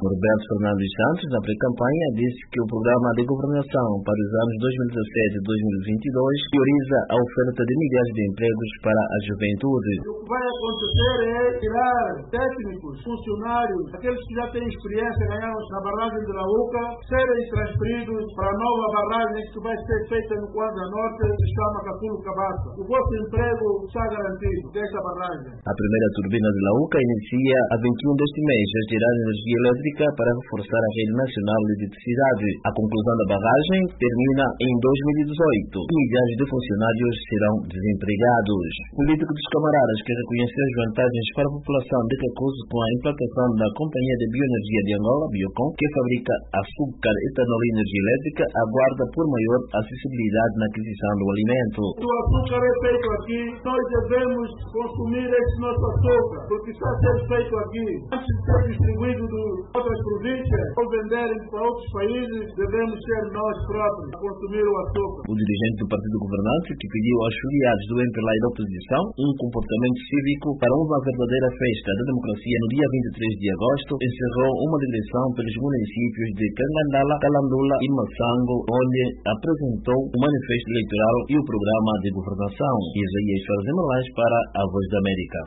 Roberto Fernandes Santos, na pré-campanha, disse que o programa de governação para os anos 2017 e 2022 prioriza a oferta de milhares de empregos para a juventude. O que vai acontecer é tirar técnicos, funcionários, aqueles que já têm experiência ganhados na barragem de Lauca, serem transferidos para a nova barragem que vai ser feita no Kwanza Norte, que se chama Caculo Cabaça. O vosso emprego está garantido desta barragem. A primeira turbina de Lauca inicia a 21 deste mês a gerar energia elétrica para reforçar a rede nacional de eletricidade. A conclusão da barragem termina em 2018 e milhares de funcionários serão desempregados. O político dos camaradas que reconheceu as vantagens para a população de Cacuzo com a implantação da Companhia de Bioenergia de Angola, Biocom, que fabrica açúcar, etanol e energia elétrica, aguarda por maior acessibilidade na aquisição do alimento. O açúcar é feito aqui, nós devemos consumir esse nosso açúcar, porque está a ser feito aqui. Antes de ser distribuído de outras províncias ou venderem para outros países, devemos ser nós próprios a consumir o açúcar. O dirigente do partido governante, que pediu aos filiados do MPLA e da oposição um comportamento cívico para uma verdadeira festa da democracia no dia 23 de agosto, encerrou uma digressão pelos municípios de Cangandala, Calandula e Massango, onde apresentou o manifesto eleitoral e o programa de governação. Isaías Farzemalaes para a Voz da América.